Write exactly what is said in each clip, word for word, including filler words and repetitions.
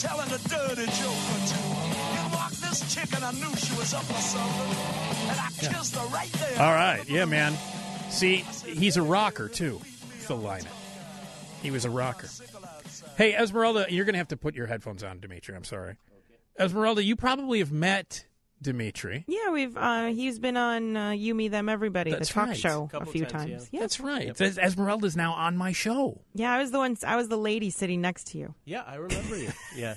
telling a dirty joke or two. You know, walk this chick and I knew she was up for something, and I kissed her right there. All right, yeah, man. See, he's a rocker, too, Phil Lynott. He was a rocker. Hey, Esmeralda, you're going to have to put your headphones on, Dimitri. I'm sorry. Esmeralda, you probably have met Dimitri. Yeah, we've uh, he's been on uh, You, Me, Them, Everybody, That's the talk right. show, Couple a few times, times. yeah. Yeah. That's right. Yep. Esmeralda's now on my show. Yeah, I was the one. I was the lady sitting next to you. Yeah, I remember you. Yeah.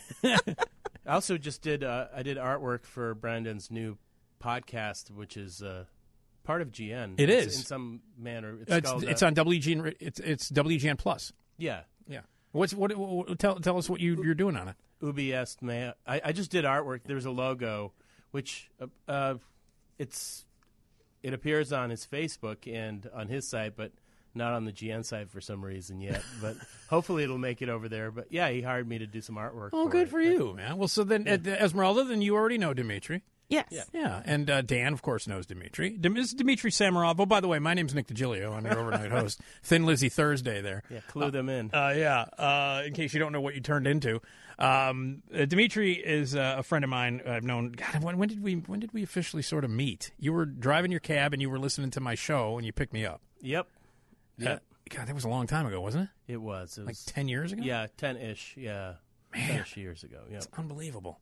I also just did uh, I did artwork for Brandon's new podcast, which is uh, part of G N. It it's, is. in some manner. It's, It's, called, it's uh, on W G N. It's it's W G N Plus. yeah. Yeah. What's what? what tell tell us what you you're doing on it. Ubi est mea. I, I just did artwork. There's a logo, which uh, uh, it's it appears on his Facebook and on his site, but not on the G N site for some reason yet. But hopefully it'll make it over there. But yeah, he hired me to do some artwork. Oh, for good it. for you, man. Well, so then uh, Esmeralda, then you already know Dimitri. Yes. Yeah. Yeah, and uh, Dan, of course, knows Dimitri. Dim- this is Dimitri Samarov. Oh, by the way, my name's Nick DiGilio. I'm your overnight host. Thin Lizzy Thursday there. Yeah, clue them in. Uh, yeah, uh, in case you don't know what you turned into. Um, uh, Dimitri is uh, a friend of mine. I've known. God, when, when did we when did we officially sort of meet? You were driving your cab and you were listening to my show and you picked me up. Yep. Yep. Uh, God, that was a long time ago, wasn't it? It was. It Like was ten years ago. Yeah, ten-ish. Yeah, ten-ish years ago. Yeah. It's unbelievable.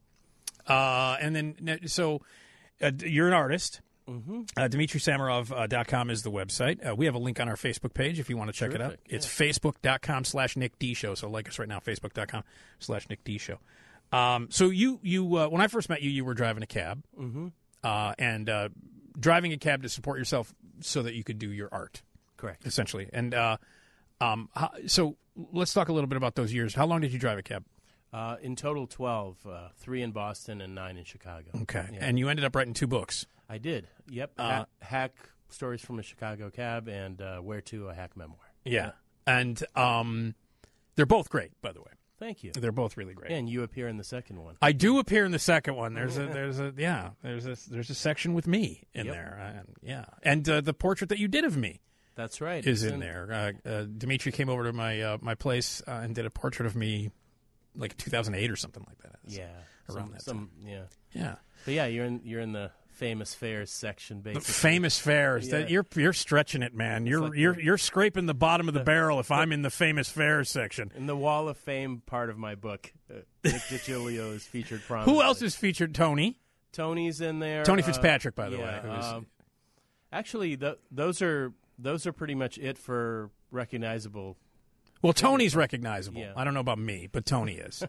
Uh, and then, so uh, you're an artist. Mm-hmm. Uh, Dimitri Samarov dot com is the website. Uh, we have a link on our Facebook page if you want to check Terrific, it out. It's yeah. facebook.com slash Nick D Show. So like us right now, facebook.com slash Nick D Show. Um, so you, you uh, when I first met you, you were driving a cab. Mm-hmm. Uh, and uh, driving a cab to support yourself so that you could do your art, Correct. essentially. And uh, um, how, so let's talk a little bit about those years. How long did you drive a cab? Uh, in total, twelve. Uh, three in Boston and nine in Chicago. Okay. Yeah. And you ended up writing two books. I did. Yep. Uh, Ha- hack Stories from a Chicago Cab and uh, Where to, a Hack Memoir. Yeah. And um, they're both great, by the way. Thank you. They're both really great. And you appear in the second one. I do appear in the second one. There's a there's a yeah there's a there's a section with me in Yep. there. And, yeah, and uh, the portrait that you did of me That's right. is It's in there. Uh, uh, Dimitri came over to my uh, my place uh, and did a portrait of me, like two thousand eight or something like that. Yeah. Around some, that some, Yeah. Yeah. But yeah, you're in you're in the famous fairs section, The basically. famous fairs. Yeah. That you're you're stretching it, man. You're like you're the- you're scraping the bottom of the barrel if I'm in the famous fairs section. In the Wall of Fame part of my book, uh, Nick DiGilio is featured prominently. Who else is featured? Tony. Tony's in there. Tony uh, Fitzpatrick, by the yeah, way, who is- um, actually, th- those are those are pretty much it for recognizable. Well, Tony's recognizable. Yeah. I don't know about me, but Tony is.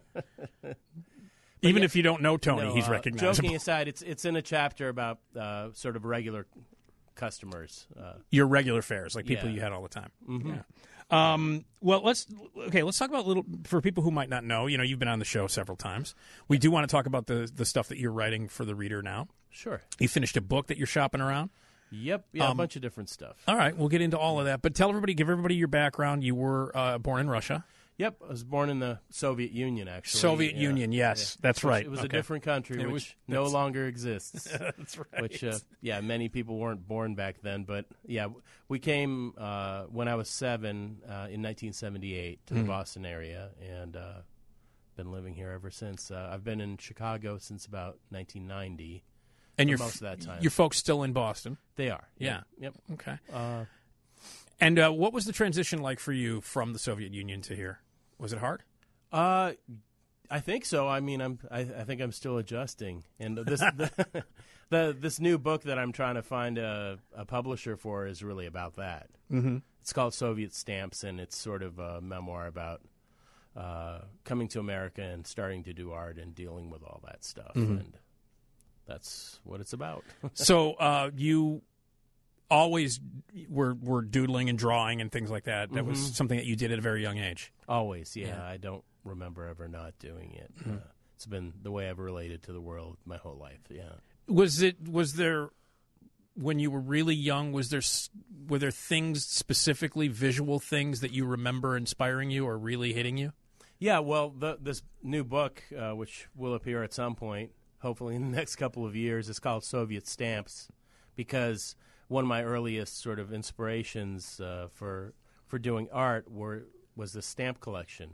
Even yeah, if you don't know Tony, No, he's uh, recognizable. Joking aside, it's it's in a chapter about uh, sort of regular customers. Uh, Your regular fares, like people Yeah. you had all the time. Mhm. Yeah. Um, well, let's okay. Let's talk about a little for people who might not know. You know, you've been on the show several times. We do want to talk about the the stuff that you're writing for the reader now. Sure. You finished a book that you're shopping around. Yep. Yeah, Um, a bunch of different stuff. All right, we'll get into all of that. But tell everybody, give everybody your background. You were uh, born in Russia. Yep. I was born in the Soviet Union, actually. Soviet Yeah. Union, yes, that's Which- right. It was Okay. a different country, It which was- no that's- longer exists. That's right. Which, uh, yeah, many people weren't born back then. But, yeah, we came uh, when I was seven uh, in nineteen seventy-eight to the Mhm. Boston area and uh, been living here ever since. Uh, I've been in Chicago since about nineteen ninety. and for your most of that time. your folks still in Boston. They are. Yeah. Yep. Okay. Uh, And uh, what was the transition like for you from the Soviet Union to here? Was it hard? uh, I think so. I mean, I'm. I, I think I'm still adjusting, and this the, the this new book that I'm trying to find a, a publisher for is really about that. Mm-hmm. It's called Soviet Stamps, and it's sort of a memoir about uh, coming to America and starting to do art and dealing with all that stuff, Mhm. and that's what it's about. So uh, you always were were doodling and drawing and things like that. That was Mhm. something that you did at a very young age. Always, yeah, Yeah. I don't remember ever not doing it. Mhm. Uh, it's been the way I've related to the world my whole life. Yeah. Was it? Was there? When you were really young, was there? s- Were there things specifically, visual things that you remember inspiring you or really hitting you? Yeah, well, the, this new book, uh, which will appear at some point, hopefully in the next couple of years, is called Soviet Stamps, because one of my earliest sort of inspirations uh, for for doing art were was the stamp collection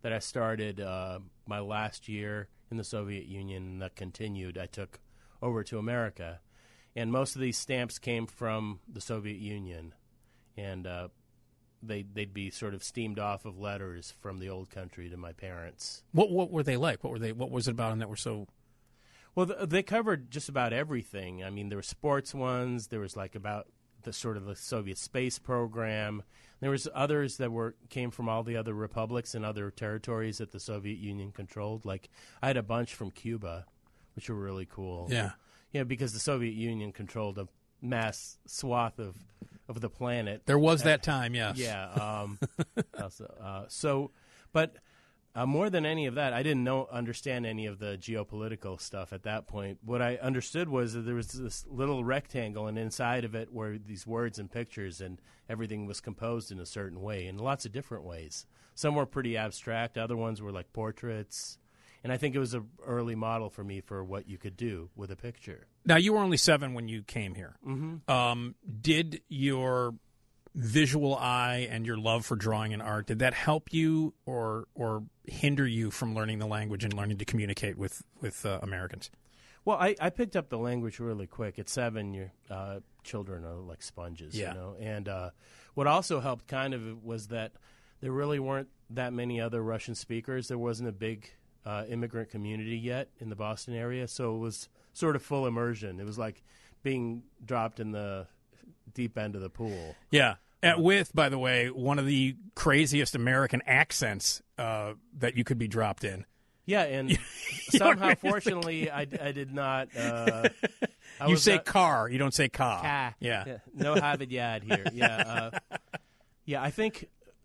that I started uh, my last year in the Soviet Union and that continued. I took over to America, and most of these stamps came from the Soviet Union, and uh, they they'd be sort of steamed off of letters from the old country to my parents. What what were they like? What were they? What was it about them that were so? Well, th- they covered just about everything. I mean, there were sports ones. There was like about the sort of the Soviet space program. There was others that were came from all the other republics and other territories that the Soviet Union controlled. Like I had a bunch from Cuba, which were really cool. Yeah, yeah, because the Soviet Union controlled a mass swath of of the planet. There was that time, yes. Yeah. Um, also, uh, so, but uh, more than any of that, I didn't know understand any of the geopolitical stuff at that point. What I understood was that there was this little rectangle, and inside of it were these words and pictures, and everything was composed in a certain way, in lots of different ways. Some were pretty abstract. Other ones were like portraits. And I think it was an early model for me for what you could do with a picture. Now, you were only seven when you came here. Mm-hmm. Um, did your visual eye and your love for drawing and art, did that help you or or hinder you from learning the language and learning to communicate with, with uh, Americans? Well, I, I picked up the language really quick. At seven, your uh, children are like sponges, Yeah. you know. And uh, what also helped kind of was that there really weren't that many other Russian speakers. There wasn't a big uh, immigrant community yet in the Boston area, so it was sort of full immersion. It was like being dropped in the deep end of the pool. Yeah. At, with, by the way, one of the craziest American accents uh, that you could be dropped in. Yeah, and somehow, fortunately, I, I did not. Uh, I you was say not, car, you don't say ka. Ka. Yeah. yeah. No Harvard yad here. Yeah. Uh, yeah, I think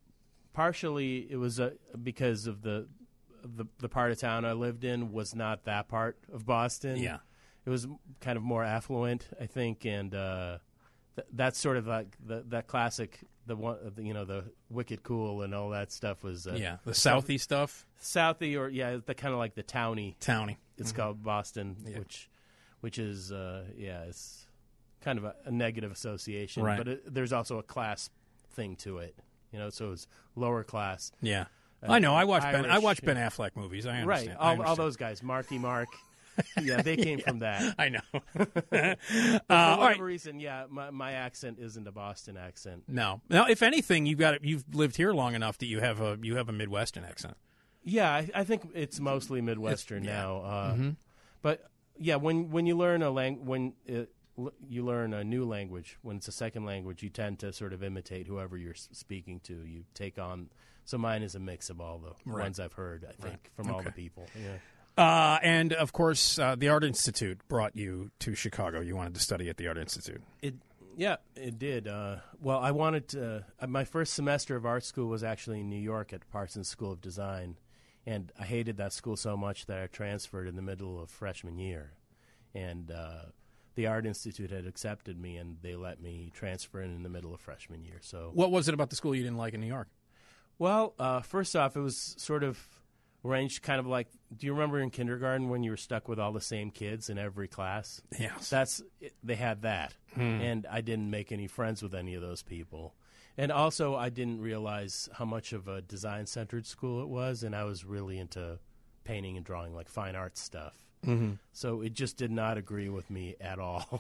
partially it was uh, because of the, the the part of town I lived in was not that part of Boston. Yeah. It was kind of more affluent, I think, and uh, th- that's sort of like the that classic. The one, you know, the wicked cool and all that stuff was uh, Yeah, the Southie stuff. Southie, or yeah, the kind of like the towny. Towny. It's Mhm. called Boston, Yeah. which, which is uh, yeah, it's kind of a, a negative association. Right. But it, there's also a class thing to it, you know. So it's lower class. Yeah, uh, I know. I watch Ben. I Irish, watch yeah. Ben Affleck movies. I understand. Right, I all, all understand. those guys, Marky Mark. Yeah, they came from that. I know. uh, For all whatever right. reason, yeah, my, my accent isn't a Boston accent. No. Now, if anything, you've got you've lived here long enough that you have a you have a Midwestern accent. Yeah, I, I think it's mostly Midwestern It's- yeah. now. Uh, Mm-hmm. But yeah, when when you learn a lang- when it, l- you learn a new language, when it's a second language, you tend to sort of imitate whoever you're s- speaking to. You take on. So mine is a mix of all the Right. ones I've heard. I think Right. from all Okay. the people. Yeah. Uh, and of course, uh, the Art Institute brought you to Chicago. You wanted to study at the Art Institute. It yeah, it did. Uh, well, I wanted to. Uh, my first semester of art school was actually in New York at Parsons School of Design, and I hated that school so much that I transferred in the middle of freshman year, and uh, the Art Institute had accepted me, and they let me transfer in in the middle of freshman year. So, What was it about the school you didn't like in New York? well, uh, first off, it was sort of arranged kind of like. Do you remember in kindergarten when you were stuck with all the same kids in every class? Yes. That's they had that, and I didn't make any friends with any of those people. And also, I didn't realize how much of a design-centered school it was, and I was really into painting and drawing, like fine art stuff. Mm-hmm. So it just did not agree with me at all.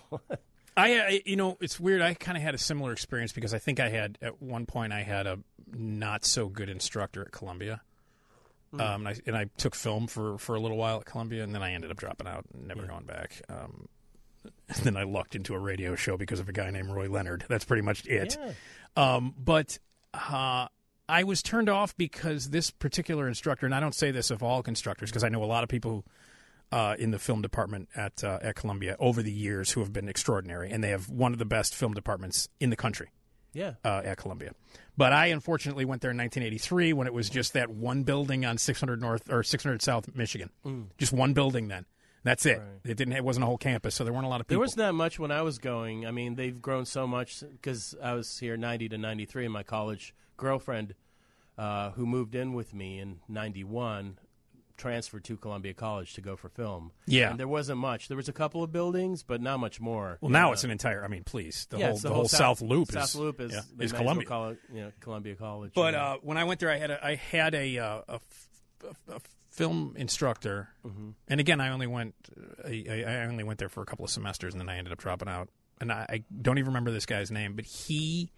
I, I, you know, it's weird. I kind of had a similar experience because I think I had at one point I had a not so good instructor at Columbia. Um, and, I, and I took film for, for a little while at Columbia, and then I ended up dropping out and never Yeah. going back. Um, and then I lucked into a radio show because of a guy named Roy Leonard. That's pretty much it. Yeah. Um, but uh, I was turned off because this particular instructor, and I don't say this of all instructors because I know a lot of people uh, in the film department at uh, at Columbia over the years who have been extraordinary, and they have one of the best film departments in the country. Yeah. Uh, at Columbia. But I unfortunately went there in nineteen eighty-three when it was just that one building on six hundred North or six hundred South Michigan. Mm. Just one building then. That's it. Right. It didn't. It wasn't a whole campus, so there weren't a lot of people. There wasn't that much when I was going. I mean, they've grown so much because I was here ninety to ninety-three, and my college girlfriend, uh, who moved in with me in ninety-one, transferred to Columbia College to go for film. Yeah. And there wasn't much. There was a couple of buildings, but not much more. Well, now uh, it's an entire. I mean, please, the yeah, whole the, the whole, whole South, South Loop South is Loop is, yeah, they is might as well Columbia. call it, you know, Columbia College. But yeah. uh, when I went there, I had a I had a uh, a, f- a, a film instructor, mm-hmm. and again, I only went I, I only went there for a couple of semesters, and then I ended up dropping out. And I, I don't even remember this guy's name, but he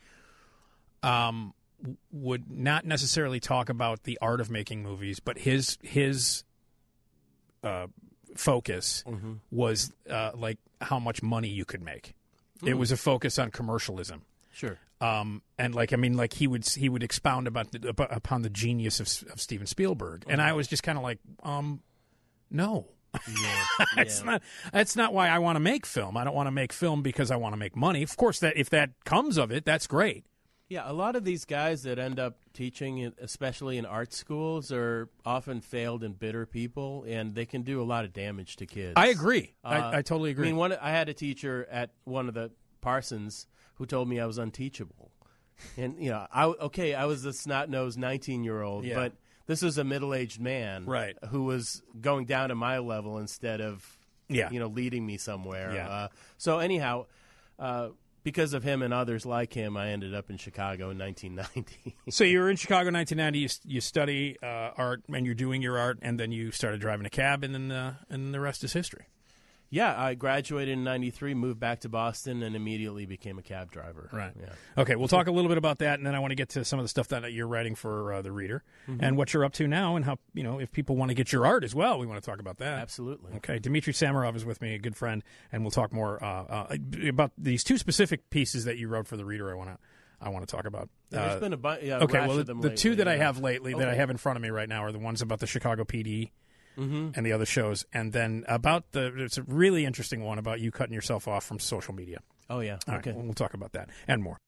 um would not necessarily talk about the art of making movies, but his his uh, focus mm-hmm. was uh, like how much money you could make. Mm. It was a focus on commercialism. Sure. Um, and like I mean, like he would he would expound about the, about, upon the genius of, of Steven Spielberg, and I was just kind of like, um, no. Yeah, that's yeah. not that's not why I want to make film. I don't want to make film because I want to make money. Of course, that if that comes of it, that's great. Yeah, a lot of these guys that end up teaching, especially in art schools, are often failed and bitter people, and they can do a lot of damage to kids. I agree. Uh, I, I totally agree. I mean, one, I had a teacher at one of the Parsons who told me I was unteachable. And, you know, I, okay, I was a snot-nosed nineteen-year-old, Yeah. but this was a middle-aged man Right. who was going down to my level instead of, Yeah. you know, leading me somewhere. Yeah. Uh, so anyhow, uh, because of him and others like him, I ended up in Chicago in nineteen ninety. So you were in Chicago in nineteen ninety. You, you study uh, art, and you're doing your art, and then you started driving a cab, and then the and the rest is history. Yeah, I graduated in ninety-three, moved back to Boston, and immediately became a cab driver. Right. Yeah. Okay, we'll talk a little bit about that, and then I want to get to some of the stuff that you're writing for uh, the Reader, Mm-hmm. and what you're up to now, and how, you know, if people want to get your art as well, we want to talk about that. Absolutely. Okay, Dmitry Samarov is with me, a good friend, and we'll talk more uh, uh, about these two specific pieces that you wrote for the Reader. I want to, I want to talk about. Yeah, there's Uh, been a bunch. Yeah, okay, rash well, of the, them the lately, two that I yeah. have lately that I Okay. have in front of me right now are the ones about the Chicago P D. Mm-hmm. And the other shows, and then about the it's a really interesting one about you cutting yourself off from social media. Oh yeah. All right, Okay. well, we'll talk about that and more.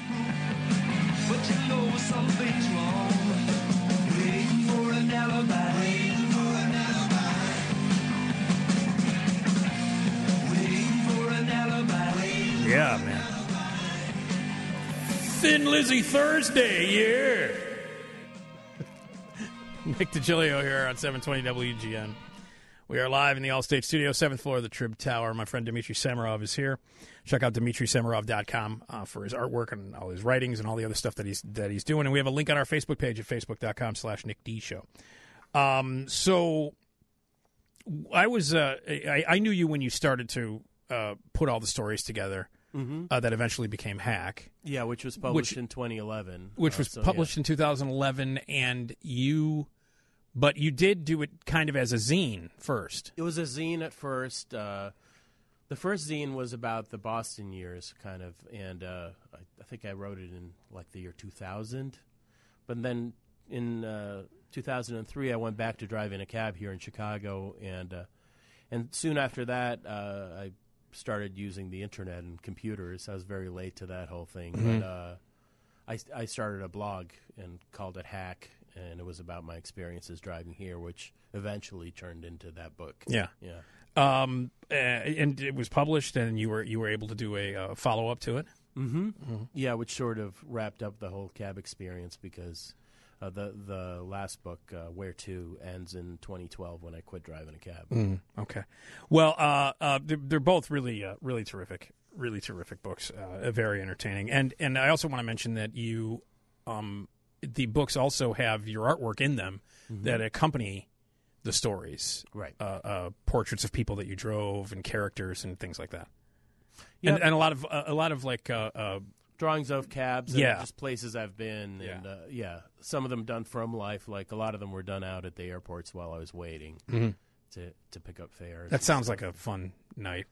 But you know something's wrong. Waiting for an alibi. Waiting for an alibi. Waiting for an alibi. Waiting Yeah, man. Thin Lizzy Thursday, yeah. Nick DiGilio here on seven twenty W G N. We are live in the Allstate Studio, seventh floor of the Trib Tower. My friend Dmitry Samarov is here. Check out Dmitry Samarov dot com uh, for his artwork and all his writings and all the other stuff that he's that he's doing. And we have a link on our Facebook page at facebook dot com slash Nick D Show. Um, so I was uh, I, I knew you when you started to uh, put all the stories together Mm-hmm. uh, that eventually became Hack. Yeah, which was published Which- in twenty eleven. Which Uh, was so, published in two thousand eleven, and you, but you did do it kind of as a zine first. yeah. It was a zine at first. Uh, the first zine was about the Boston years, kind of, and uh, I, I think I wrote it in like the year two thousand. But then in uh, two thousand three, I went back to driving a cab here in Chicago, and uh, and soon after that, uh, I started using the internet and computers. I was very late to that whole thing, Mm-hmm. but uh, I, I started a blog and called it Hack, and it was about my experiences driving here, which eventually turned into that book. Yeah. Yeah. Um, uh, and it was published, and you were you were able to do a uh, follow up to it. Mm-hmm. Yeah, which sort of wrapped up the whole cab experience because uh, the the last book, uh, Where To, ends in twenty twelve when I quit driving a cab. Mm, okay. Well, uh, uh, they're, they're both really, uh, really terrific, really terrific books. Uh, very entertaining, and and I also want to mention that you, um, the books also have your artwork in them that accompany the stories, Right. Uh, uh, portraits of people that you drove and characters and things like that. Yep. And, and a lot of uh, a lot of like uh, uh, Drawings of cabs and Yeah. just places I've been. Yeah. And uh, yeah, some of them done from life. Like a lot of them were done out at the airports while I was waiting Mhm. to, to pick up fares. that sounds like a fun night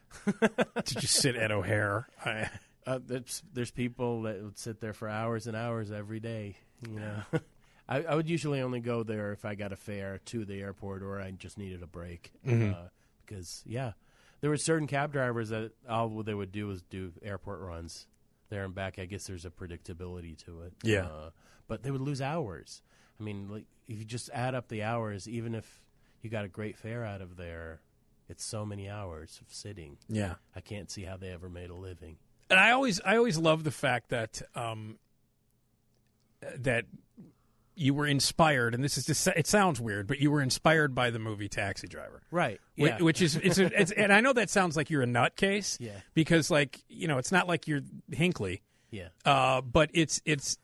to just sit at O'Hare. I, Uh, there's, there's people that would sit there for hours and hours every day. You know, I, I would usually only go there if I got a fare to the airport or I just needed a break. Mhm. Uh, because yeah, there were certain cab drivers that all they would do was do airport runs there and back. I guess there's a predictability to it. Yeah. uh, but they would lose hours. I mean, like if you just add up the hours, even if you got a great fare out of there, it's so many hours of sitting. yeah. I can't see how they ever made a living. And I always, I always love the fact that, um, that you were inspired, and this is just, it sounds weird, but you were inspired by the movie Taxi Driver. Right. Wh- Yeah. Which is, it's, a, it's and I know that sounds like you're a nutcase. Yeah. Because, like, you know, it's not like you're Hinckley. Yeah. Uh, but it's, it's,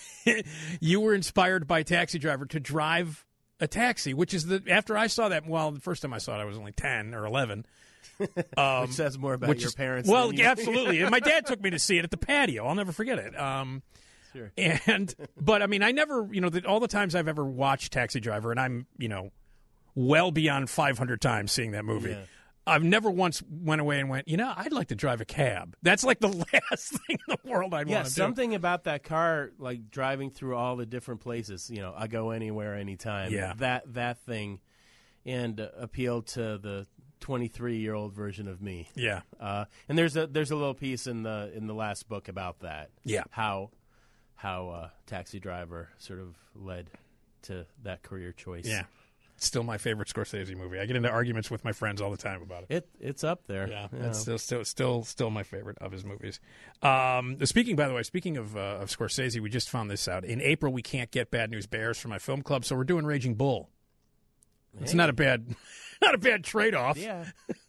you were inspired by Taxi Driver to drive a taxi, which is the, after I saw that, well, the first time I saw it, I was only ten or eleven. Um, which says more about which your is- parents. Well, than you. yeah, absolutely. And my dad took me to see it at the patio. I'll never forget it. Um, Sure. and but I mean, I never, you know, the, all the times I've ever watched Taxi Driver, and I'm, you know, well beyond five hundred times seeing that movie. Yeah. I've never once went away and went, you know, I'd like to drive a cab. That's like the last thing in the world I'd Yeah, want to do. something about that car, like driving through all the different places. You know, I go anywhere, anytime. Yeah. That that thing, and uh, appealed to the twenty-three-year-old version of me. Yeah. Uh, and there's a there's a little piece in the in the last book about that. Yeah. How how uh, Taxi Driver sort of led to that career choice. Yeah. It's still my favorite Scorsese movie. I get into arguments with my friends all the time about it. It it's up there. Yeah, you it's know. still, still, still, still my favorite of his movies. Um, speaking, by the way, speaking of uh, of Scorsese, we just found this out. In April, we can't get Bad News Bears for my film club, so we're doing Raging Bull. It's Hey. not a bad, not a bad trade off. Yeah,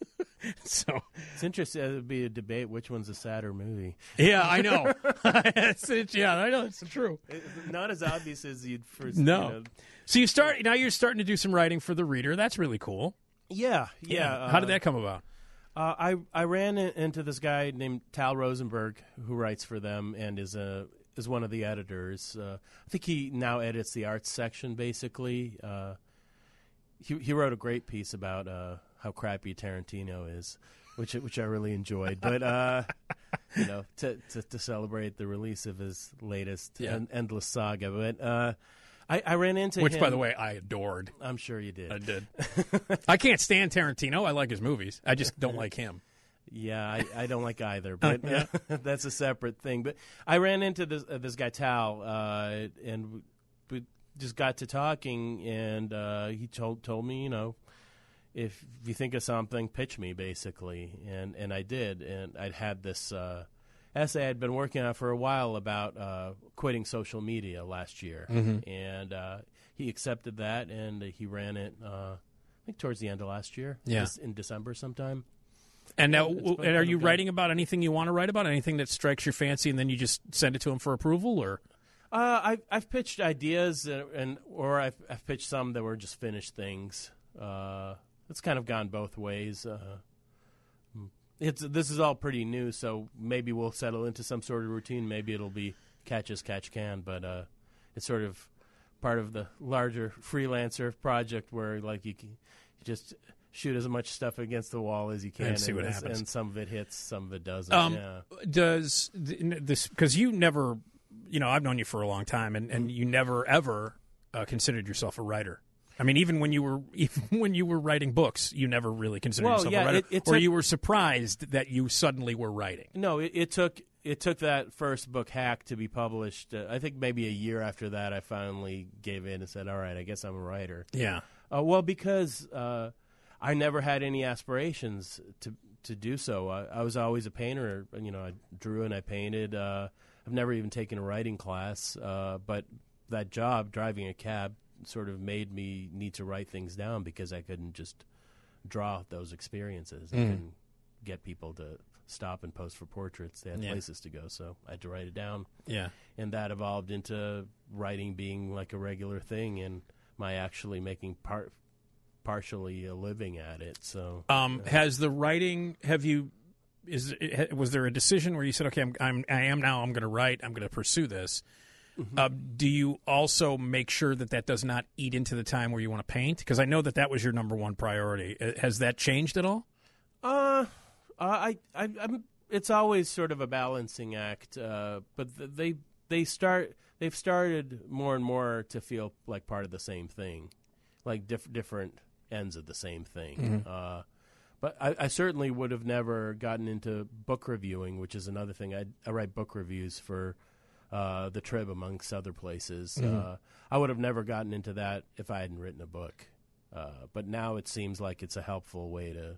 So, it's interesting. It would be a debate which one's a sadder movie. yeah, I know. it's, it's, yeah, I know. It's true. It's not as obvious as you'd first. No. You know. So you start now. You're starting to do some writing for the reader. That's really cool. Yeah, yeah. How did uh, that come about? Uh, I I ran in, into this guy named Tal Rosenberg who writes for them and is a is one of the editors. Uh, I think he now edits the arts section. Basically, uh, he he wrote a great piece about uh, how crappy Tarantino is, which which I really enjoyed. But uh, you know, to, to to celebrate the release of his latest Yeah. en- endless saga. But uh, I I ran into Which, him, by the way, I adored. I'm sure you did. I did. I can't stand Tarantino. I like his movies. I just don't like him. Yeah, I, I don't like either, but uh, that's a separate thing. But I ran into this uh, this guy Tal, uh, and we, we just got to talking, and uh, he told told me, you know, if you think of something, pitch me, basically, and and I did, and I'd had this uh, essay I'd been working on for a while about uh, quitting social media last year, and uh, he accepted that, and he ran it, uh, I think, towards the end of last year, Yeah. this- in December sometime. And now, It's been and are kind you of good. writing about anything you want to write about? Anything that strikes your fancy, and then you just send it to him for approval, or? Uh, I've I've pitched ideas, and, and or I've I've pitched some that were just finished things. Uh, it's kind of gone both ways. Uh, it's this is all pretty new, so maybe we'll settle into some sort of routine. Maybe it'll be catch as catch can, but uh, it's sort of part of the larger freelancer project where like you can you just shoot as much stuff against the wall as you can, And see what this- happens. and some of it hits, some of it doesn't. Um, yeah. Does th- this because you never, you know, I've known you for a long time, and, Mm-hmm. and you never ever uh, considered yourself a writer. I mean, even when you were even when you were writing books, you never really considered Well, yourself yeah, a writer, it- it or took- you were surprised that you suddenly were writing. No, it, it took it took that first book, Hack, to be published. Uh, I think maybe a year after that, I finally gave in and said, "All right, I guess I'm a writer." Yeah, Uh, well, because uh, I never had any aspirations to to do so. I, I was always a painter. You know, I drew and I painted. Uh, I've never even taken a writing class. Uh, but that job, driving a cab, sort of made me need to write things down because I couldn't just draw those experiences. I Mm. couldn't get people to stop and pose for portraits. They had Yeah. places to go, so I had to write it down. yeah. And that evolved into writing being like a regular thing, and my actually making part partially a living at it. So Um, has the writing? Have you? Is it- was there a decision where you said, "Okay, I'm, I'm I am now. I'm going to write. I'm going to pursue this." Uh, do you also make sure that that does not eat into the time where you want to paint? Because I know that that was your number one priority. Uh, Has that changed at all? Uh, I, I, I'm. It's always sort of a balancing act. Uh, but th- they, they start. They've started more and more to feel like part of the same thing, like diff- different ends of the same thing. Uh, but I, I certainly would have never gotten into book reviewing, which is another thing. I, I write book reviews for uh, the Trib, amongst other places. Uh, I would have never gotten into that if I hadn't written a book. Uh, but now it seems like it's a helpful way to.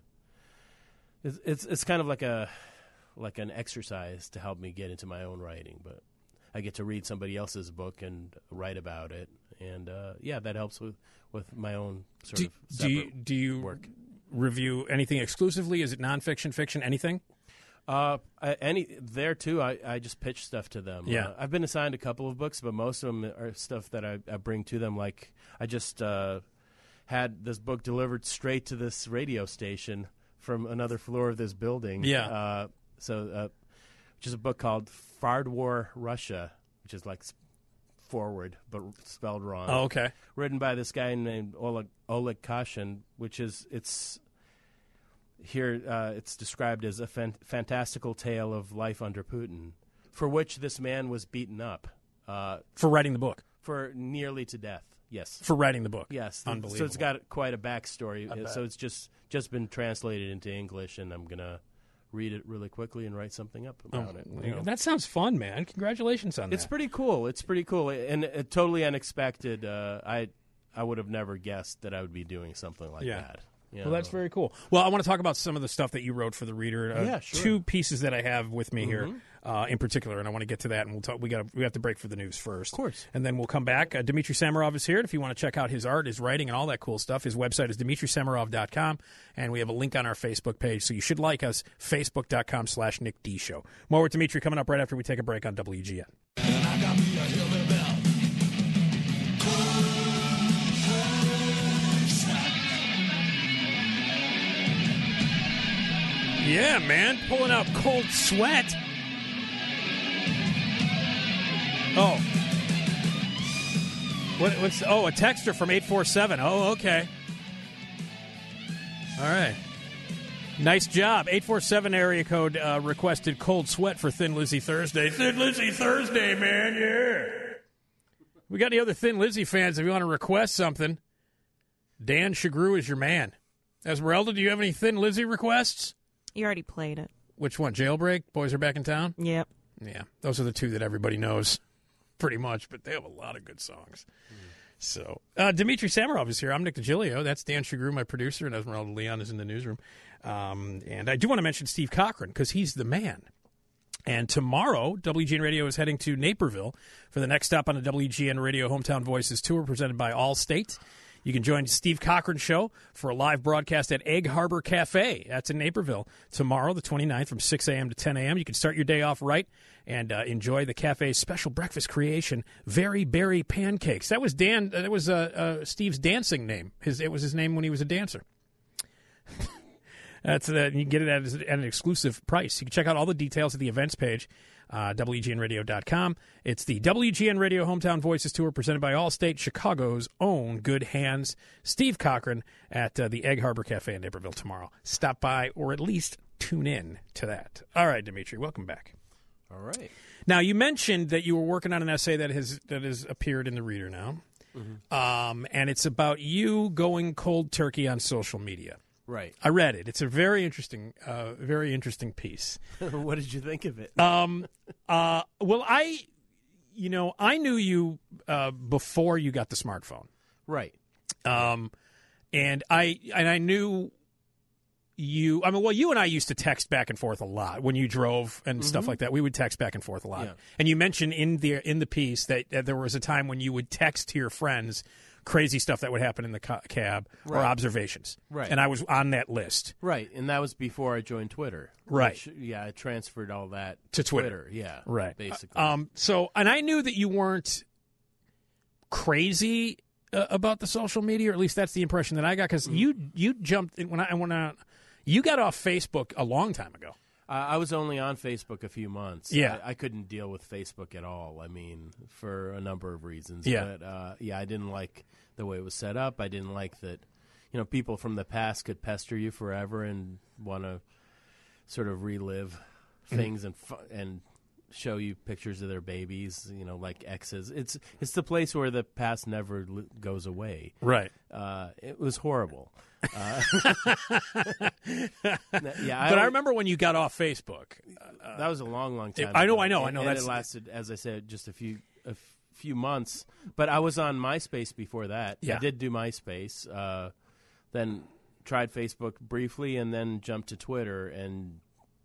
It's, it's it's kind of like a like an exercise to help me get into my own writing, but I get to read somebody else's book and write about it, and uh, yeah, that helps with, with my own sort Do, of do separate you do you work. review anything exclusively? Is it nonfiction, fiction, anything? Uh, I, any there too. I, I just pitch stuff to them. Yeah. uh, I've been assigned a couple of books, but most of them are stuff that I, I bring to them. Like I just uh, had this book delivered straight to this radio station from another floor of this building. Yeah. Uh, so, uh, which is a book called Fardwar Russia, which is like s- forward but spelled wrong. Oh, okay. Written by this guy named Oleg Oleg Kashin, which is it's. Here, uh, it's described as a fan- fantastical tale of life under Putin, for which this man was beaten up uh, For writing the book. for nearly to death. Yes, For writing the book. yes. Unbelievable. So it's got quite a backstory. I Uh, bet. So it's just just been translated into English, and I'm gonna read it really quickly and write something up about Oh, it. you know. that sounds fun, man. Congratulations on It's that. pretty cool. It's pretty cool, and uh, totally unexpected. Uh, I I would have never guessed that I would be doing something like Yeah. that. You Well, that's know. very cool. Well, I want to talk about some of the stuff that you wrote for the reader. Uh, Yeah, sure. Mm-hmm. Two pieces that I have with me here, uh, in particular, and I want to get to that. And we'll talk. We got. We have to break for the news first, Of course. and then we'll come back. Uh, Dmitry Samarov is here. And if you want to check out his art, his writing, and all that cool stuff, his website is dmitry samarov dot com, and we have a link on our Facebook page. So you should like us. Facebook dot com slash Nick D Show. More with Dmitry coming up right after we take a break on W G N. Yeah, man, pulling out Cold Sweat. Oh. What, what's oh a texter from eight four seven. Oh, okay. All right. Nice job. eight four seven area code uh, requested Cold Sweat for Thin Lizzy Thursday. Thin Lizzy Thursday, man, yeah. We got any other Thin Lizzy fans if you want to request something? Dan Shagru is your man. Esmeralda, do you have any Thin Lizzy requests? You already played it. Which one? Jailbreak? Boys Are Back in Town? Yep. Yeah, those are the two that everybody knows pretty much, but they have a lot of good songs. So, uh, Dmitry Samarov is here. I'm Nick DiGilio. That's Dan Shagru, my producer, and Esmeralda Leon is in the newsroom. Um, and I do want to mention Steve Cochran because he's the man. And tomorrow, W G N Radio is heading to Naperville for the next stop on the W G N Radio Hometown Voices Tour presented by Allstate. You can join Steve Cochran Show for a live broadcast at Egg Harbor Cafe. That's in Naperville tomorrow, the twenty-ninth, from six a.m. to ten a.m. You can start your day off right and uh, enjoy the cafe's special breakfast creation, Very Berry Pancakes. That was Dan. That was uh, uh, Steve's dancing name. His it was his name when he was a dancer. That's uh, you can get it at, at an exclusive price. You can check out all the details at the events page, uh, W G N radio dot com. It's the W G N Radio Hometown Voices Tour presented by Allstate, Chicago's own good hands. Steve Cochran at uh, the Egg Harbor Cafe in Naperville tomorrow. Stop by or at least tune in to that. All right, Dmitry, welcome back. All right. Now, you mentioned that you were working on an essay that has that has appeared in the Reader now, Mm-hmm. um, and it's about you going cold turkey on social media. Right. I read it. It's a very interesting, uh, very interesting piece. What did you think of it? Um, uh, well, I, you know, I knew you uh, before you got the smartphone, Right. um, and I and I knew you. I mean, well, you and I used to text back and forth a lot when you drove and stuff like that. We would text back and forth a lot. Yeah. And you mentioned in the in the piece that, that there was a time when you would text to your friends crazy stuff that would happen in the ca- cab or Right. observations. Right. And I was on that list. Right, and that was before I joined Twitter. Right. Which, yeah, I transferred all that To Twitter. Yeah. Right. Basically. Um. So, and I knew that you weren't crazy uh, about the social media, or at least that's the impression that I got, because you you jumped in, when I when I you got off Facebook a long time ago. Uh, I was only on Facebook a few months. Yeah. I, I couldn't deal with Facebook at all. I mean, for a number of reasons. Yeah. But, uh, yeah, I didn't like the way it was set up. I didn't like that, you know, people from the past could pester you forever and want to sort of relive things and fu- and show you pictures of their babies, you know, like exes. It's it's the place where the past never l- goes away. Right. Uh, it was horrible. Uh, yeah, But I remember when you got off Facebook. that was a long, long time. I know, ago. I know, I And- know. And That's- it lasted, as I said, just a few a f- few months. But I was on MySpace before that. Yeah. I did do MySpace. Uh, then tried Facebook briefly, and then jumped to Twitter. And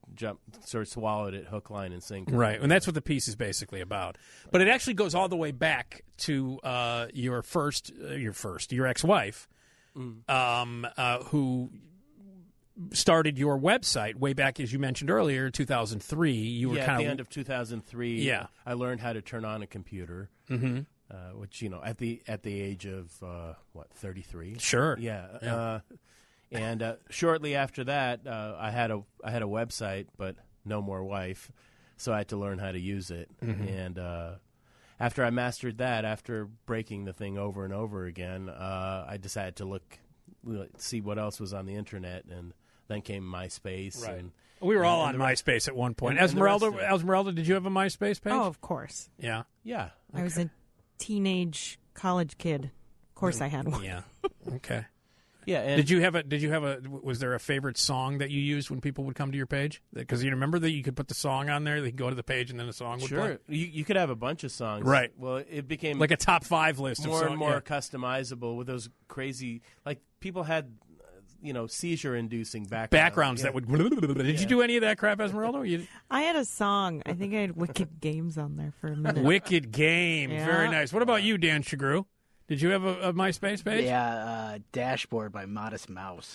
jump, sort of swallowed it hook, line, and sinker. Right, and that's what the piece is basically about. But it actually goes all the way back to uh, your first, uh, your first, your ex-wife, mm. um, uh, who started your website way back, as you mentioned earlier, two thousand three. You were yeah, kind at the of end of two thousand three. Yeah, I learned how to turn on a computer. Mm-hmm. Uh, which you know, at the at the age of uh, what thirty-three. Sure. Yeah. yeah. Uh, and uh, shortly after that, uh, I had a I had a website, but no more wife, so I had to learn how to use it. Mm-hmm. And uh, after I mastered that, after breaking the thing over and over again, uh, I decided to look, see what else was on the internet, and then came MySpace. Right. And, we were all and on MySpace at one point. and, and Esmeralda, Esmeralda, did you have a MySpace page? Oh, of course. Yeah. Yeah. I was a teenage college kid. Of course, I had one. Yeah. Okay. Yeah. And did you have a? Did you have a? Was there a favorite song that you used when people would come to your page? Because you remember that you could put the song on there. They could go to the page and then the song would sure, play. you, you could have a bunch of songs. Right. Well, it became like a top five list. More of songs. and more yeah. customizable with those crazy. Like people had, you know, seizure-inducing backgrounds. backgrounds yeah. that would. Did Yeah. you do any of that crap, Esmeralda? You... I had a song. I think I had Wicked Games on there for a minute. Wicked Games. Yeah. Very nice. What about you, Dan Shagru? Did you have a, a MySpace page? Yeah, uh, Dashboard by Modest Mouse.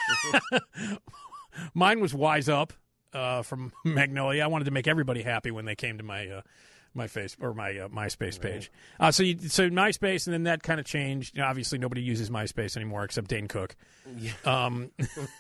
Mine was Wise Up uh, from Magnolia. I wanted to make everybody happy when they came to my uh, my face or my uh, MySpace page. Uh, so you, so MySpace, and then that kind of changed. You know, obviously, nobody uses MySpace anymore except Dane Cook. Yeah. Um,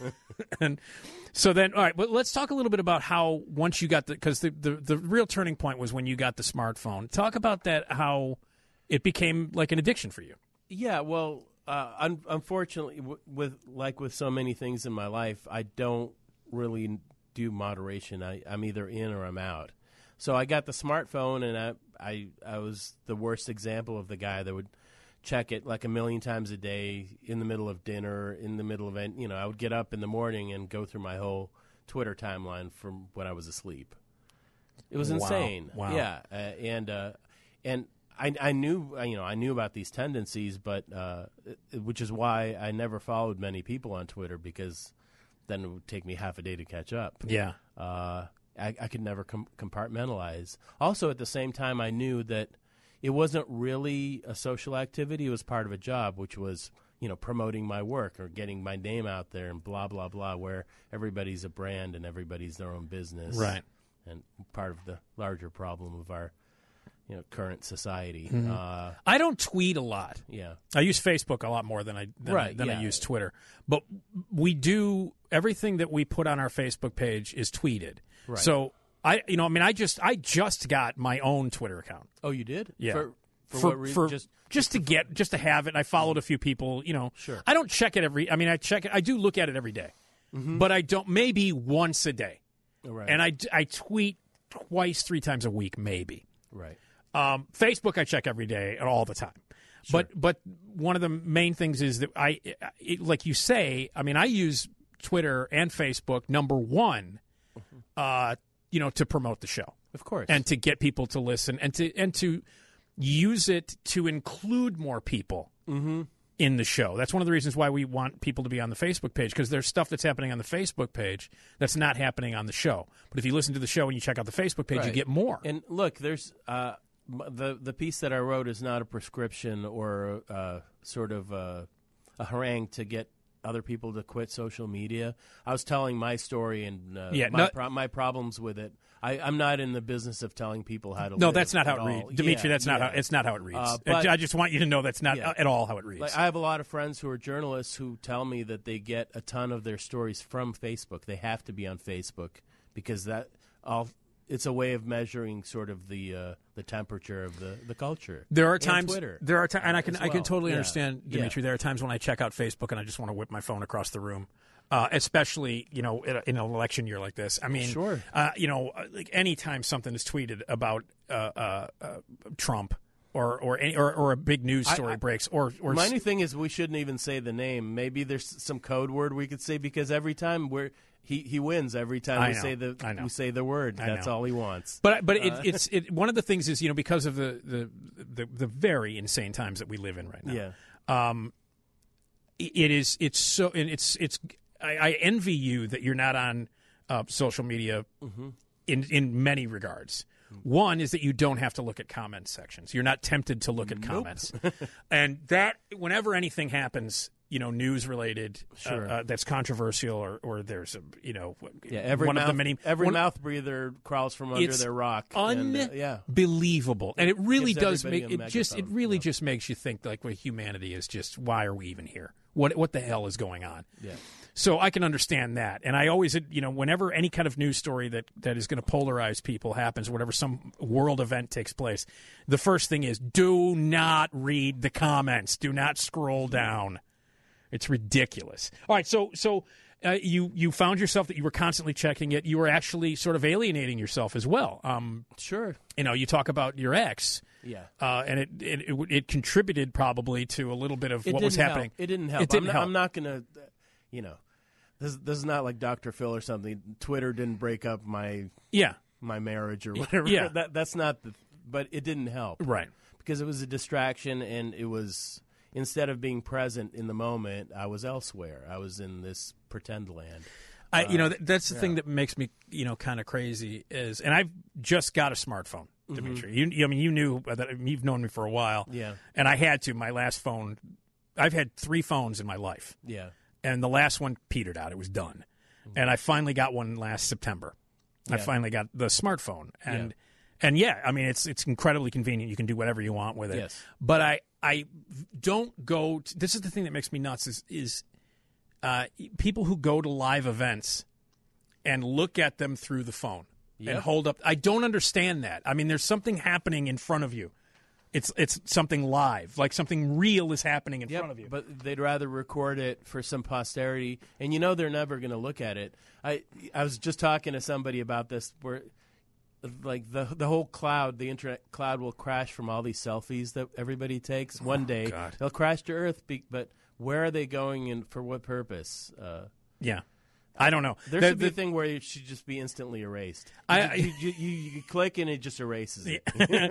and so then, all right, but let's talk a little bit about how once you got the because the, the the real turning point was when you got the smartphone. Talk about that. How it became like an addiction for you. Yeah, well, uh, un- unfortunately, w- with like with so many things in my life, I don't really do moderation. I, I'm either in or I'm out. So I got the smartphone, and I, I I was the worst example of the guy that would check it like a million times a day in the middle of dinner, in the middle of you know, I would get up in the morning and go through my whole Twitter timeline from when I was asleep. It was Wow. insane. Wow. Yeah, uh, and uh, and. I, I knew, you know, I knew about these tendencies, but uh, which is why I never followed many people on Twitter because then it would take me half a day to catch up. Yeah. Uh, I, I could never com- compartmentalize. Also, at the same time, I knew that it wasn't really a social activity. It was part of a job, which was, you know, promoting my work or getting my name out there and blah, blah, blah, where everybody's a brand and everybody's their own business. Right. And part of the larger problem of our you know, current society. Mm-hmm. Uh, I don't tweet a lot. yeah. I use Facebook a lot more than I than, Right, I, than I yeah. use Twitter. But we do everything that we put on our Facebook page is tweeted. Right. So I, you know, I mean, I just I just got my own Twitter account. Oh, you did? Yeah. For, for, For, what reason? for just just to get just to have it. I followed a few people. You know, Sure. I don't check it every. I mean, I check it. I do look at it every day, but I don't. Maybe once a day, right. and I I tweet twice, three times a week, maybe. right. Um, Facebook I check every day and all the time. But but one of the main things is that I, it, like you say, I mean, I use Twitter and Facebook, number one, uh, you know, to promote the show. Of course. And to get people to listen and to and to use it to include more people mm-hmm. in the show. That's one of the reasons why we want people to be on the Facebook page, because there's stuff that's happening on the Facebook page that's not happening on the show. But if you listen to the show and you check out the Facebook page, you Right. get more. And look, there's uh, m- the the piece that I wrote is not a prescription or uh, sort of a, a harangue to get other people to quit social media. I was telling my story and uh, Yeah, my, no- pro- my problems with it. I, I'm not in the business of telling people how to No, live that's not how at it all. reads, Dimitri. Yeah, that's not yeah. how it's not how it reads. Uh, but- I just want you to know that's not Yeah. at all how it reads. Like, I have a lot of friends who are journalists who tell me that they get a ton of their stories from Facebook. They have to be on Facebook because that all it's a way of measuring sort of the uh, the temperature of the, the culture. There are And times Twitter there are times, and I can as I can well. totally Yeah. understand, Yeah. Dimitri. There are times when I check out Facebook and I just want to whip my phone across the room. Uh, especially, you know, in, a, in an election year like this. I mean, Sure. uh, you know, like anytime something is tweeted about uh, uh, uh, Trump or or, any, or or a big news story I- breaks, or or My s- only thing is we shouldn't even say the name. Maybe there's some code word we could say because every time we're he, he wins every time I we know. say the I know. we say the word. I That's know. all he wants. But but Uh, it, it's it, one of the things is, you know, because of the the, the the very insane times that we live in right now. Yeah. Um, it it is it's so and it's it's I, I envy you that you're not on uh, social media Mm-hmm. in in many regards. One is that you don't have to look at comment sections. You're not tempted to look at comments, and that whenever anything happens, you know, news related, Sure. uh, uh, that's controversial, or or there's a you know, Yeah, every one mouth, of the many every one, mouth breather crawls from under It's their rock. and, uh, yeah, unbelievable, and it really Gives does everybody make a it just it megaphone. really Yeah. just makes you think like, well, humanity is just why are we even here? What what the hell is going on? yeah. So I can understand that. And I always, you know, whenever any kind of news story that, that is going to polarize people happens, whenever some world event takes place, the first thing is do not read the comments. Do not scroll down. It's ridiculous. All right, so so uh, you, you found yourself that you were constantly checking it. You were actually sort of alienating yourself as well. Um, Sure. you know, you talk about your ex. Yeah. Uh, and it, it it it contributed probably to a little bit of It what was didn't happening. Help. It didn't help. It didn't I'm not, help. I'm not going to, you know, this this is not like Doctor Phil or something. Twitter didn't break up my Yeah, my marriage or whatever. Yeah. that that's not the. But it didn't help. right. Because it was a distraction, and it was instead of being present in the moment, I was elsewhere. I was in this pretend land. I, you know, th- that's the thing that makes me, you know, kind of crazy is, and I've just got a smartphone, Dimitri. You, you, I mean, you knew that you've known me for a while, Yeah. and I had to. My last phone, I've had three phones in my life, Yeah. and the last one petered out. It was done, and I finally got one last September. I Yeah. finally got the smartphone, and Yeah. and yeah, I mean, it's it's incredibly convenient. You can do whatever you want with it. Yes. But I I don't go. To, this is the thing that makes me nuts. Is is uh, people who go to live events and look at them through the phone and Yep. hold up. I don't understand that. I mean, there's something happening in front of you. It's it's something live, like something real is happening in Yep, front of you. but they'd rather record it for some posterity, and you know they're never going to look at it. I I was just talking to somebody about this, where like the the whole cloud, the internet cloud will crash from all these selfies that everybody takes. One day Oh, God. they'll crash to Earth, be, but where are they going and for what purpose? Uh, yeah, I don't know. there The- should be the- a thing where it should just be instantly erased. I- you, you, you, you click and it just erases it.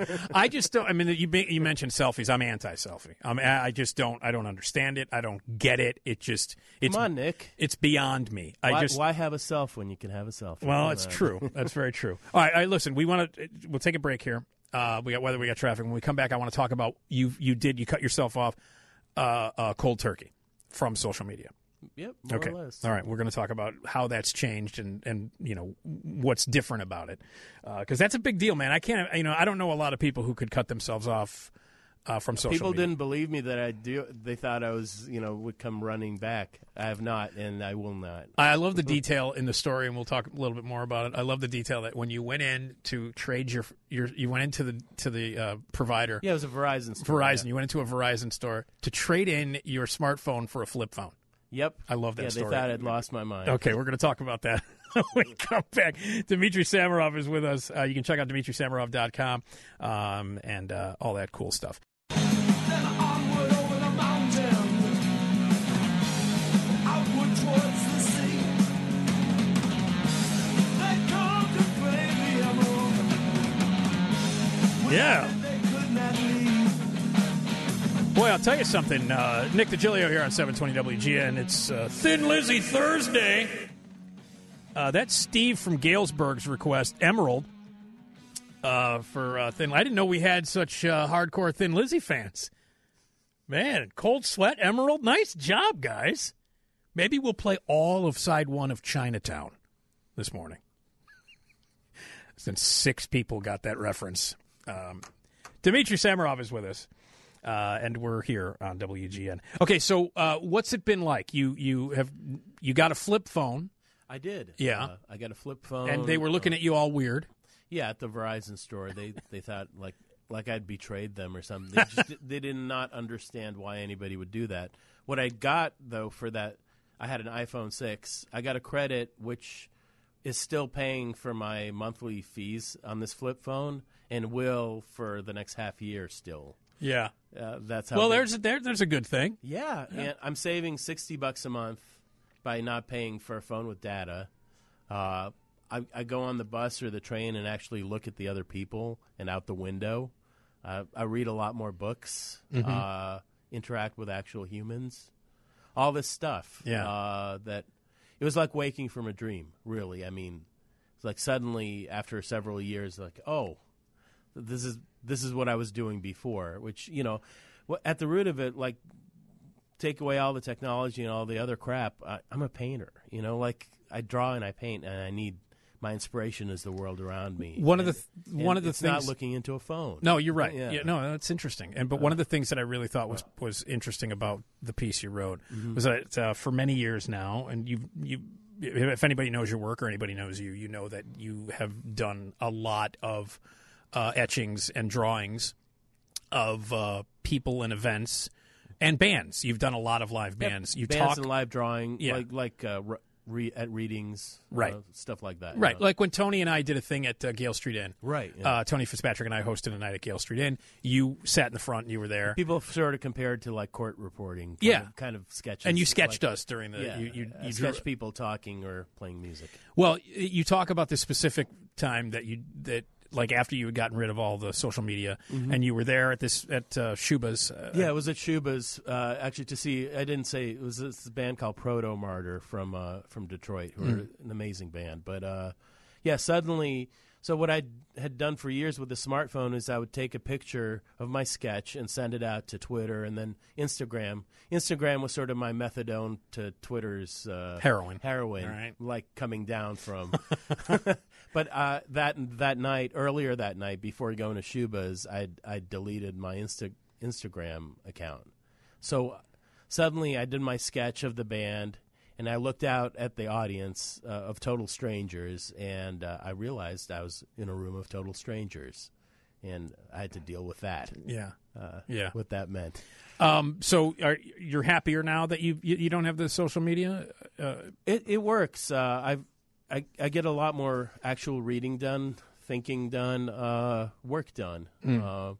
I just don't. I mean, you you mentioned selfies. I'm anti-selfie. I'm, I just don't. I don't understand it. I don't get it. It just. It's, Come on, Nick. It's beyond me. I Why, just. why have a self when you can have a selfie? Well, Come it's on. true. That's very true. All right, all right, listen. We want to. We'll take a break here. Uh, we got whether we got traffic. When we come back, I want to talk about you. You did. You cut yourself off uh, uh, cold turkey from social media. Yep, more Okay. or less. All right. We're going to talk about how that's changed and, and you know what's different about it, because that's a big deal, man. I can't. You know, I don't know a lot of people who could cut themselves off uh, from social People media. didn't believe me that I do. They thought I was, you know, would come running back. I have not, and I will not. I love the detail in the story, and we'll talk a little bit more about it. I love the detail that when you went in to trade your your you went into the to the uh, provider, Yeah, it was a Verizon store. Verizon. Yeah. You went into a Verizon store to trade in your smartphone for a flip phone. Yep. I love that yeah, story. they thought I'd lost my mind. Okay, we're going to talk about that when we come back. Dmitry Samarov is with us. Uh, you can check out dmitry samarov dot com um, and uh, all that cool stuff. Then onward over the mountain, outward towards the sea. They conquered bravely emerald. Yeah. They could not leave. Boy, I'll tell you something. Uh, Nick DiGilio here on seven twenty W G N. It's uh, Thin Lizzy Thursday. Uh, that's Steve from Galesburg's request, Emerald, uh, for uh, Thin. I didn't know we had such uh, hardcore Thin Lizzy fans. Man, Cold Sweat, Emerald. Nice job, guys. Maybe we'll play all of side one of Chinatown this morning. Since six people got that reference. Um, Dmitry Samarov is with us. Uh, and we're here on W G N. Okay, so uh, what's it been like? You you have you got a flip phone, I did. Yeah. Uh, I got a flip phone. and they were looking at you all weird. Yeah, at the Verizon store. They they thought like like I'd betrayed them or something. They just di- they did not understand why anybody would do that. What I got though for that, I had an iPhone six. I got a credit which is still paying for my monthly fees on this flip phone and will for the next half year still. Yeah. Uh, that's how. Well, they- there's there, there's a good thing. Yeah, and I'm saving sixty bucks a month by not paying for a phone with data. Uh, I, I go on the bus or the train and actually look at the other people and out the window. Uh, I read a lot more books, Mm-hmm. uh, interact with actual humans, all this stuff. Yeah. Uh, that it was like waking from a dream. Really, I mean, it's like suddenly after several years, like, oh, this is this is what I was doing before. Which, you know, wh- at the root of it, like, take away all the technology and all the other crap. I, I'm a painter. You know, like I draw and I paint, and I need. My inspiration is the world around me. One and, of the th- one of the it's things not looking into a phone. No, you're right. Yeah. Yeah, no, that's interesting. And but one of the things that I really thought was was interesting about the piece you wrote Mm-hmm. was that uh, for many years now, and you you if anybody knows your work or anybody knows you, you know that you have done a lot of uh, etchings and drawings of uh, people and events and bands. You've done a lot of live bands. You Bands talk and live drawing, Yeah. like like uh, re- re- at readings, Right. uh, stuff like that. you right, know. like when Tony and I did a thing at uh, Gale Street Inn. Right, yeah. Uh, Tony Fitzpatrick and I hosted a night at Gale Street Inn. You sat in the front and you were there. People sort of compared to like court reporting. Kind Yeah. of, kind of sketches. And you sketched like, us during the. Yeah, you, you, I you drew, sketch people talking or playing music. well, y- you talk about this specific time that you that like after you had gotten rid of all the social media, and you were there at this at uh, Shuba's. Uh, Yeah, it was at Shuba's, uh, actually, to see, I didn't say, it was this band called Proto Martyr from uh, from Detroit, who are an amazing band. But, uh, yeah, suddenly, so what I had done for years with the smartphone is I would take a picture of my sketch and send it out to Twitter and then Instagram. Instagram was sort of my methadone to Twitter's uh, Heroin. heroin, All right. like coming down from. But uh, that that night, earlier that night, before going to Shuba's, I I deleted my Insta, Instagram account. So suddenly, I did my sketch of the band, and I looked out at the audience uh, of total strangers, and uh, I realized I was in a room of total strangers, and I had to deal with that. yeah. Uh, Yeah. what that meant. Um, so are, you're happier now that you, you you don't have the social media? Uh, It it works. Uh, I've I, I get a lot more actual reading done, thinking done, uh, work done. Uh,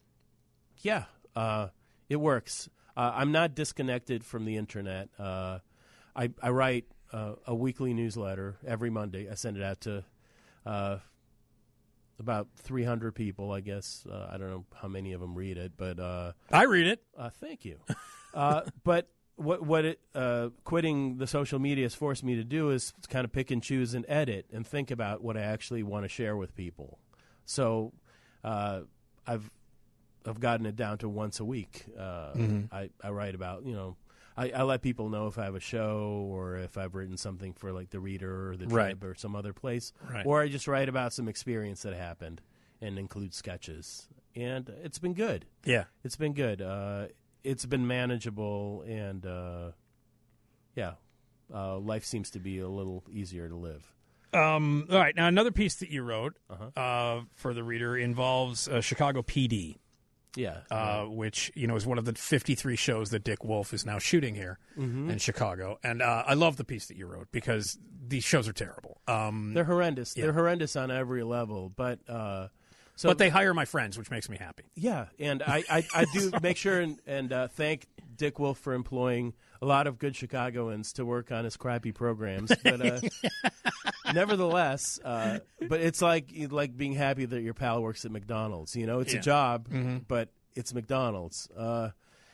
yeah, uh, it works. Uh, I'm not disconnected from the internet. Uh, I, I write uh, a weekly newsletter every Monday. I send it out to uh, about three hundred people, I guess. Uh, I don't know how many of them read it, but uh, I read it. uh, thank you. uh, but what what it uh, quitting the social media has forced me to do is kind of pick and choose and edit and think about what I actually want to share with people. So uh, I've I've gotten it down to once a week. Uh, I, I write about, you know, I, I let people know if I have a show or if I've written something for like the Reader or the Right. Trib or some other place, Right. or I just write about some experience that happened and include sketches. And it's been good. Yeah. It's been good. Uh, it's been manageable, and uh, yeah, uh, life seems to be a little easier to live. Um, all right. Now, another piece that you wrote Uh-huh. uh, for the Reader involves uh, Chicago P D, Yeah, uh, which you know is one of the fifty-three shows that Dick Wolf is now shooting here in Chicago. And uh, I love the piece that you wrote because these shows are terrible. Um, they're horrendous. Yeah. They're horrendous on every level. But uh, so, but they hire my friends, which makes me happy. yeah, and I, I, I do make sure and, and uh, thank Dick Wolf for employing a lot of good Chicagoans to work on his crappy programs. But uh, nevertheless, uh, but it's like like being happy that your pal works at McDonald's. You know, it's Yeah. a job, but it's McDonald's. Uh,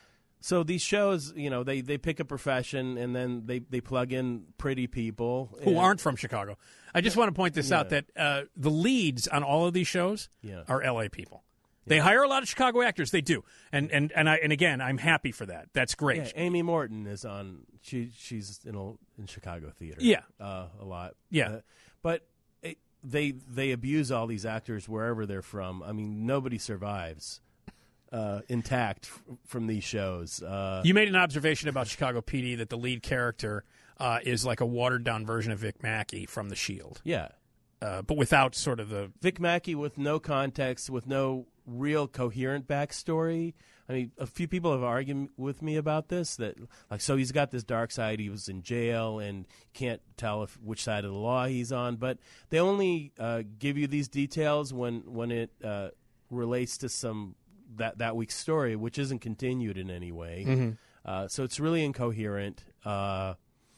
so these shows, you know, they, they pick a profession and then they, they plug in pretty people Who and- aren't from Chicago. I just want to point this out that uh, the leads on all of these shows Yeah. are L A people. They hire a lot of Chicago actors. They do, and and and I and again, I'm happy for that. That's great. Yeah, Amy Morton is on. She she's in a, in Chicago theater. Yeah. uh, a lot. Yeah. Uh, but it, they they abuse all these actors wherever they're from. I mean, nobody survives uh, intact f- from these shows. Uh, You made an observation about Chicago P D that the lead character uh, is like a watered down version of Vic Mackey from The Shield, yeah, uh, but without sort of the Vic Mackey with no context, with no real coherent backstory. I mean, a few people have argued with me about this. That like, so he's got this dark side. He was in jail and can't tell if which side of the law he's on. But they only uh, give you these details when when it uh, relates to some that that week's story, which isn't continued in any way. Uh, so it's really incoherent. Uh,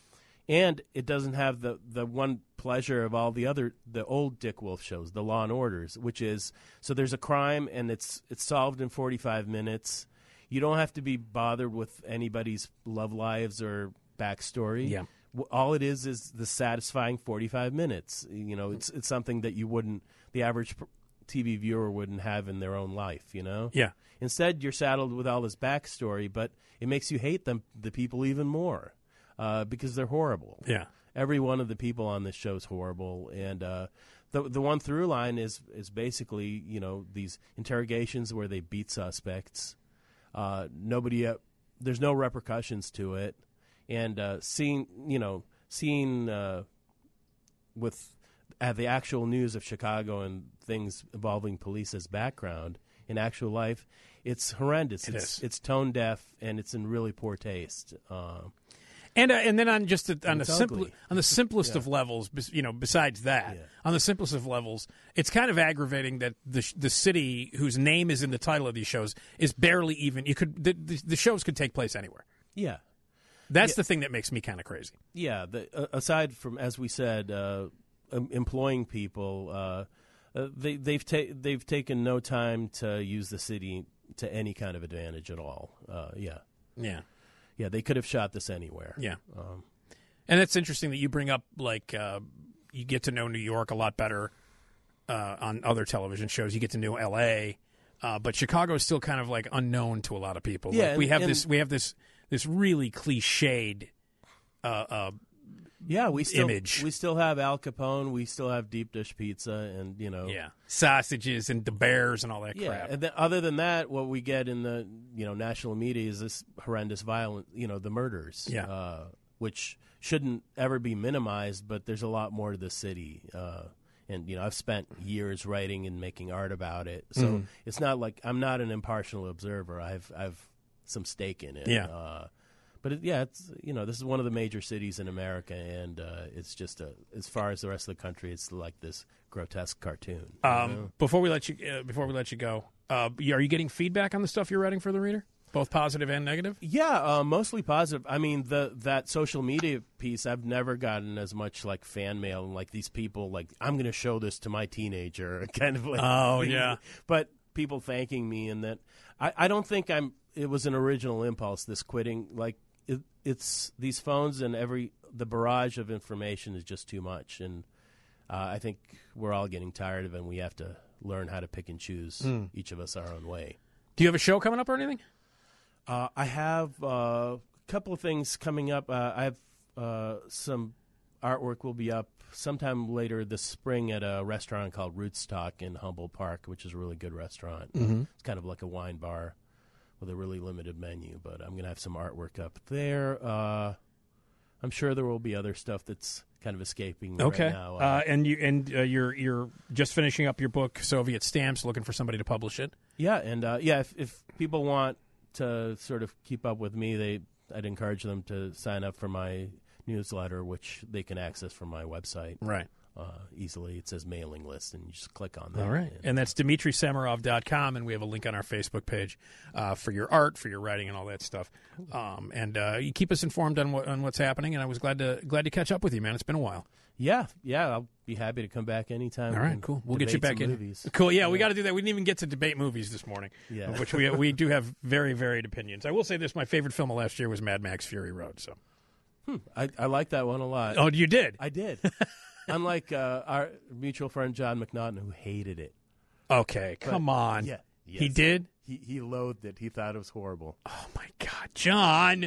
And it doesn't have the, the one pleasure of all the other the old Dick Wolf shows, the Law and Orders, which is so there's a crime and it's it's solved in forty-five minutes. You don't have to be bothered with anybody's love lives or backstory. Yeah. w- all it is is the satisfying forty-five minutes. You know, it's it's something that you wouldn't, the average pr- T V viewer wouldn't have in their own life, you know? Yeah. Instead, you're saddled with all this backstory, but it makes you hate them, the people even more uh, because they're horrible. Yeah. Every one of the people on this show is horrible, and uh, the the one through line is is basically, you know, these interrogations where they beat suspects. Uh, nobody, uh, there's no repercussions to it, and uh, seeing, you know, seeing uh, with uh, the actual news of Chicago and things involving police as background in actual life, it's horrendous. It it's is. it's tone deaf, and it's in really poor taste. Uh, And uh, and then on just the, on the it's simple ugly. on the simplest of levels, bes- you know, besides that, Yeah. on the simplest of levels, it's kind of aggravating that the sh- the city whose name is in the title of these shows is barely even. You could the, the, the shows could take place anywhere. yeah. That's the thing that makes me kind of crazy. Yeah, the, uh, aside from, as we said, uh, em- employing people, uh, uh, they, they've ta- they've taken no time to use the city to any kind of advantage at all. Uh, yeah, Yeah, yeah, they could have shot this anywhere. yeah. Um, And it's interesting that you bring up like uh, you get to know New York a lot better uh, on other television shows. You get to know L A, uh, but Chicago is still kind of like unknown to a lot of people. Yeah, Like, we and- have and- this we have this this really cliched. Uh, uh, yeah, we still Image. we still have Al Capone, we still have deep dish pizza, and you know, yeah, sausages and the bears and all that yeah. crap. And then other than that, what we get in the you know national media is this horrendous violence, you know, the murders, Yeah. uh, which shouldn't ever be minimized. But there's a lot more to the city, uh, and you know, I've spent years writing and making art about it, so Mm-hmm. it's not like I'm not an impartial observer. I've I've some stake in it. Yeah. Uh, but it, yeah, it's you know this is one of the major cities in America, and uh, it's just a, as far as the rest of the country, it's like this grotesque cartoon. you Um, know? before we let you uh, before we let you go, uh, are you getting feedback on the stuff you're writing for the reader, both positive and negative? Yeah, uh, mostly positive. I mean, the that social media piece, I've never gotten as much like fan mail and like these people like I'm going to show this to my teenager, kind of like. Oh, thing. yeah. But people thanking me and that I, I don't think I'm. It was an original impulse. This quitting, like it, it's these phones and every the barrage of information is just too much, and uh, I think we're all getting tired of it. And we have to learn how to pick and choose, Hmm. each of us our own way. Do you have a show coming up or anything? Uh, I have uh, a couple of things coming up. Uh, I have uh, some artwork will be up sometime later this spring at a restaurant called Rootstock in Humboldt Park, which is a really good restaurant. Mm-hmm. It's kind of like a wine bar with a really limited menu, but I'm going to have some artwork up there. Uh, I'm sure there will be other stuff that's kind of escaping me Okay. right now. Uh, and you and uh, you're you're just finishing up your book, Soviet Stamps, looking for somebody to publish it. Yeah, and uh, yeah, if, if people want to sort of keep up with me, they I'd encourage them to sign up for my newsletter, which they can access from my website Right. uh, easily. It says mailing list, and you just click on that. All right. And that's Dmitry Samarov dot com, and we have a link on our Facebook page uh, for your art, for your writing, and all that stuff. Um, and uh, you keep us informed on what on what's happening, and I was glad to glad to catch up with you, man. It's been a while. Yeah, yeah, I'll be happy to come back anytime. All We right, can cool. We'll get you debate back some in. Movies. Cool. Yeah, we got to do that. We didn't even get to debate movies this morning, Yeah. of which we we do have very varied opinions. I will say this: my favorite film of last year was Mad Max: Fury Road. So, I, I like that one a lot. oh, you did? I did. Unlike uh, our mutual friend John McNaughton, who hated it. Okay, come on. Yeah, He yes. did? He he loathed it. He thought it was horrible. Oh my God, John,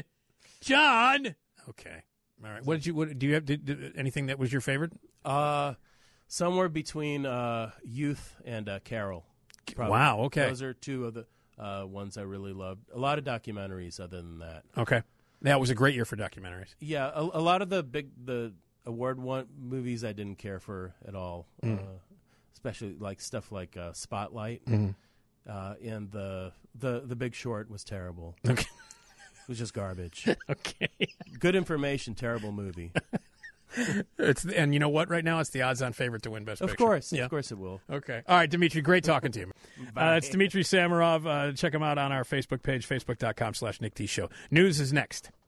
John. Okay, all right. What did you? What do you have? Did, did, anything that was your favorite? Uh, somewhere between uh, Youth and uh, Carol. Probably. Wow, okay. Those are two of the uh, ones I really loved. A lot of documentaries other than that. Okay, that was a great year for documentaries. Yeah, a, a lot of the big the award one movies I didn't care for at all. Mm. Uh, especially like stuff like uh, Spotlight. Mm-hmm. Uh, and the, the the Big Short was terrible. Okay, It was just garbage. okay. Good information, terrible movie. It's and you know what? Right now, it's the odds-on favorite to win Best Of Picture. course, Yeah. of course it will. Okay. All right, Dimitri, great talking to you. Bye. Uh, it's Dimitri Samarov. Uh, check him out on our Facebook page, facebook dot com slash Nick T Show. News is next.